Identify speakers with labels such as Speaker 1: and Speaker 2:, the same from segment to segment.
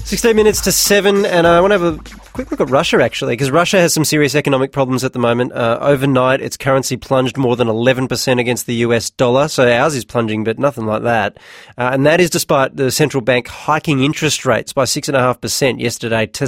Speaker 1: 16 minutes to 7, and I want to have a quick look at Russia, actually, because Russia has some serious economic problems at the moment. Overnight, its currency plunged more than 11% against the US dollar, so ours is plunging, but nothing like that. And that is despite the central bank hiking interest rates by 6.5% yesterday to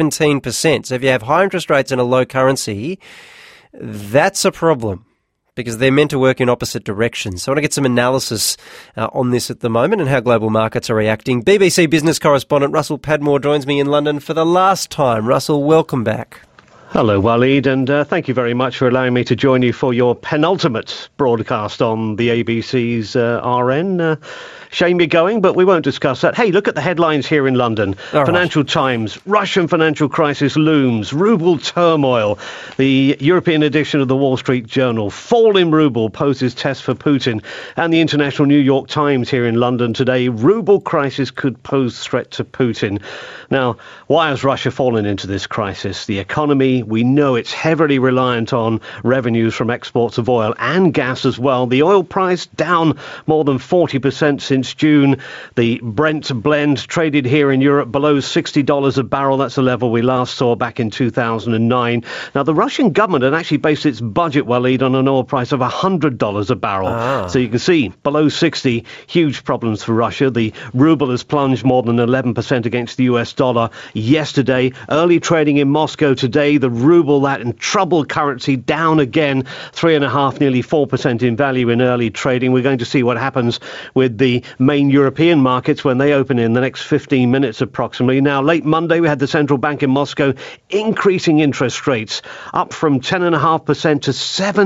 Speaker 1: 17%. So if you have high interest rates and a low currency, that's a problem, because they're meant to work in opposite directions. So I want to get some analysis on this at the moment and how global markets are reacting. BBC business correspondent Russell Padmore joins me in London for the last time. Russell, welcome back.
Speaker 2: Hello, Waleed, and thank you very much for allowing me to join you for your penultimate broadcast on the ABC's RN. Shame you're going, but we won't discuss that. Hey, look at the headlines here in London. All Financial right. Times, Russian financial crisis looms, ruble turmoil. The European edition of the Wall Street Journal, fall in ruble poses test for Putin. And the International New York Times here in London today, ruble crisis could pose threat to Putin. Now, why has Russia fallen into this crisis? The economy, we know it's heavily reliant on revenues from exports of oil and gas as well. The oil price down more than 40% since June. The Brent blend traded here in Europe below $60 a barrel. That's the level we last saw back in 2009. Now, the Russian government had actually based its budget, Waleed, on an oil price of $100 a barrel. So you can see below 60, huge problems for Russia. The ruble has plunged more than 11% against the US dollar yesterday. Early trading in Moscow today, the ruble, that in troubled currency, down again, 3.5%, nearly 4% in value in early trading. We're going to see what happens with the main European markets when they open in the next 15 minutes approximately. Now, late Monday, we had the central bank in Moscow increasing interest rates up from 10.5% to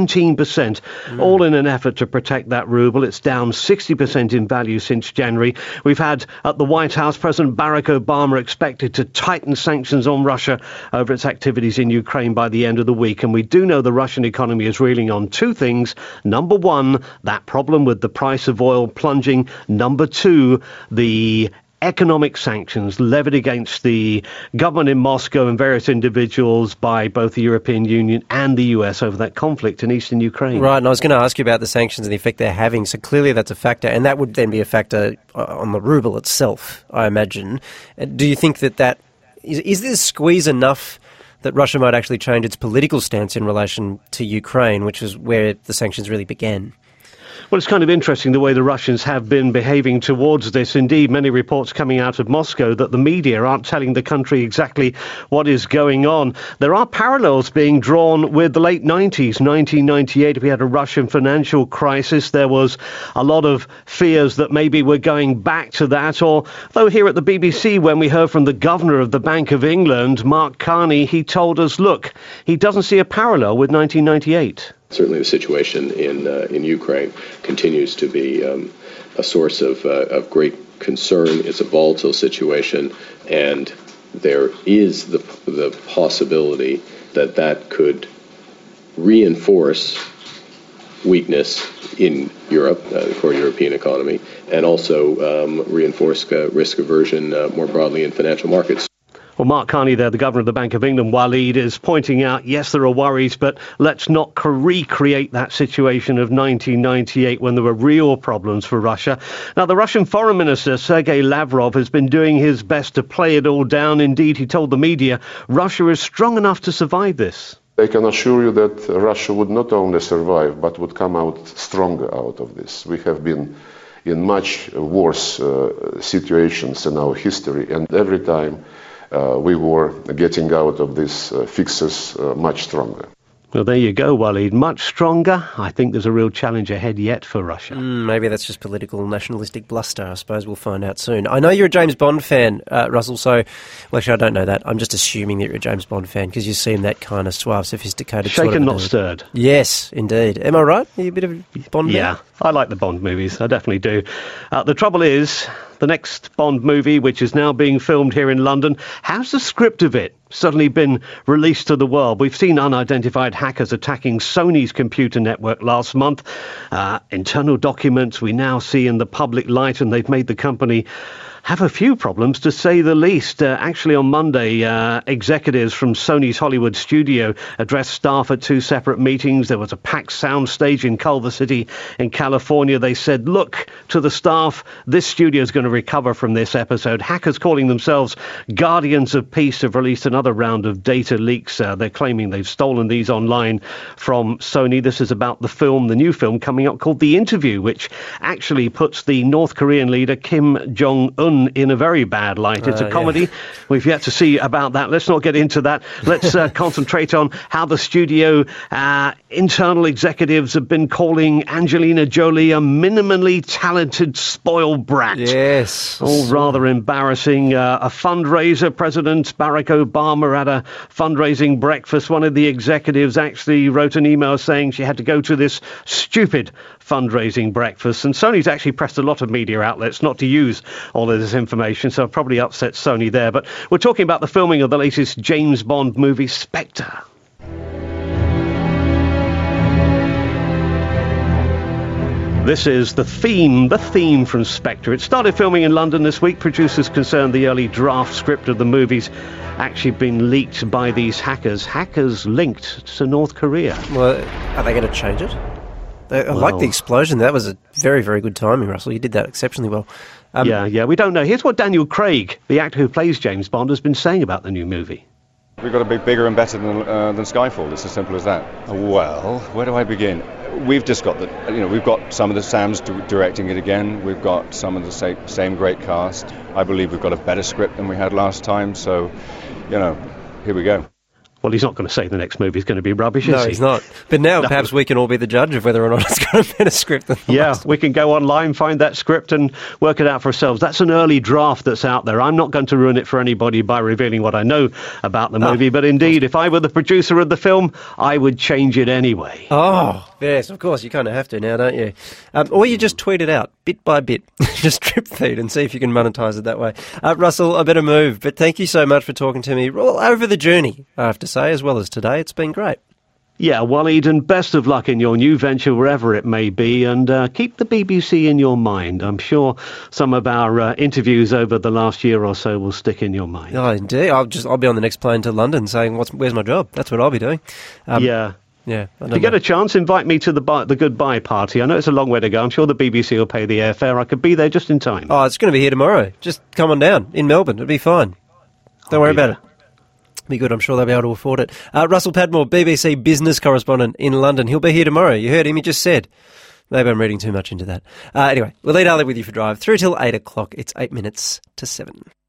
Speaker 2: 17%, all in an effort to protect that ruble. It's down 60% in value since January. We've had at the White House, President Barack Obama expected to tighten sanctions on Russia over its activities in Ukraine by the end of the week. And we do know the Russian economy is reeling on two things. Number one, that problem with the price of oil plunging. Number two, the economic sanctions levied against the government in Moscow and various individuals by both the European Union and the US over that conflict in eastern Ukraine.
Speaker 1: Right, and I was going to ask you about the sanctions and the effect they're having. So clearly that's a factor, and that would then be a factor on the ruble itself, I imagine. Do you think that is this squeeze enough that Russia might actually change its political stance in relation to Ukraine, which is where the sanctions really began?
Speaker 2: Well, it's kind of interesting the way the Russians have been behaving towards this. Indeed, many reports coming out of Moscow that the media aren't telling the country exactly what is going on. There are parallels being drawn with the late 90s, 1998. We had a Russian financial crisis. There was a lot of fears that maybe we're going back to that. Although here at the BBC, when we heard from the governor of the Bank of England, Mark Carney, he told us, look, he doesn't see a parallel with 1998.
Speaker 3: Certainly the situation in Ukraine continues to be a source of great concern. It's a volatile situation, and there is the possibility that could reinforce weakness in Europe, the core European economy, and also reinforce risk aversion more broadly in financial markets.
Speaker 2: Well, Mark Carney there, the governor of the Bank of England, Waleed, is pointing out, yes, there are worries, but let's not recreate that situation of 1998 when there were real problems for Russia. Now, the Russian foreign minister, Sergei Lavrov, has been doing his best to play it all down. Indeed, he told the media Russia is strong enough to survive this.
Speaker 4: I can assure you that Russia would not only survive, but would come out stronger out of this. We have been in much worse situations in our history, and every time we were getting out of these fixes much stronger.
Speaker 2: Well, there you go, Waleed. Much stronger. I think there's a real challenge ahead yet for Russia.
Speaker 1: Maybe that's just political nationalistic bluster. I suppose we'll find out soon. I know you're a James Bond fan, Russell, well, actually, I don't know that. I'm just assuming that you're a James Bond fan because you seem that kind of suave, sophisticated
Speaker 2: Shaken,
Speaker 1: sort of
Speaker 2: not stirred.
Speaker 1: Yes, indeed. Am I right? Are you a bit of a Bond fan?
Speaker 2: Yeah, I like the Bond movies. I definitely do. The trouble is, the next Bond movie, which is now being filmed here in London, how's the script of it suddenly been released to the world? We've seen unidentified hackers attacking Sony's computer network last month. Internal documents we now see in the public light, and they've made the company have a few problems, to say the least. Actually, on Monday, executives from Sony's Hollywood studio addressed staff at two separate meetings. There was a packed soundstage in Culver City in California. They said, look to the staff, this studio is going to recover from this episode. Hackers calling themselves Guardians of Peace have released another round of data leaks. They're claiming they've stolen these online from Sony. This is about the new film coming up called The Interview, which actually puts the North Korean leader Kim Jong-un in a very bad light. It's a comedy. Yeah. We've yet to see about that. Let's not get into that. Let's concentrate on how the studio internal executives have been calling Angelina Jolie a minimally talented spoiled brat.
Speaker 1: Yes.
Speaker 2: All rather embarrassing. A fundraiser, President Barack Obama had a fundraising breakfast. One of the executives actually wrote an email saying she had to go to this stupid fundraising breakfast. And Sony's actually pressed a lot of media outlets not to use all of this information, so I've probably upset Sony there. But we're talking about the filming of the latest James Bond movie, Spectre. This is the theme from Spectre. It started filming in London this week. Producers concerned the early draft script of the movie's actually been leaked by these hackers. Hackers linked to North Korea.
Speaker 1: Well, are they going to change it? I like the explosion. That was a very, very good timing, Russell. You did that exceptionally well.
Speaker 2: Yeah, we don't know. Here's what Daniel Craig, the actor who plays James Bond, has been saying about the new movie.
Speaker 5: We've got to be bigger and better than Skyfall. It's as simple as that. Well, where do I begin? We've just got we've got some of the Sam's directing it again. We've got some of the same great cast. I believe we've got a better script than we had last time. So, here we go.
Speaker 2: Well, he's not going to say the next movie is going to be rubbish, is he?
Speaker 1: No, he's not. But now perhaps we can all be the judge of whether or not it's got a better script than the last one.
Speaker 2: We can go online, find that script and work it out for ourselves. That's an early draft that's out there. I'm not going to ruin it for anybody by revealing what I know about the movie, but indeed, if I were the producer of the film, I would change it anyway.
Speaker 1: Oh, yes, of course. You kind of have to now, don't you? Or you just tweet it out, bit by bit. Just drip feed and see if you can monetize it that way. Russell, I better move, but thank you so much for talking to me all over the journey, I have to say, as well as today. It's been great.
Speaker 2: Yeah, well, Eden, best of luck in your new venture, wherever it may be, and keep the BBC in your mind. I'm sure some of our interviews over the last year or so will stick in your mind.
Speaker 1: Oh, indeed. I'll be on the next plane to London saying, where's my job? That's what I'll be doing.
Speaker 2: Yeah. If you get a chance, invite me to the goodbye party. I know it's a long way to go. I'm sure the BBC will pay the airfare. I could be there just in time.
Speaker 1: Oh, it's going to be here tomorrow. Just come on down in Melbourne. It'll be fine. Don't worry about it. Be good. I'm sure they'll be able to afford it. Russell Padmore, BBC business correspondent in London. He'll be here tomorrow. You heard him. He just said. Maybe I'm reading too much into that. Anyway, we'll lead Ali with you for Drive through till 8 o'clock. It's 8 minutes to 7.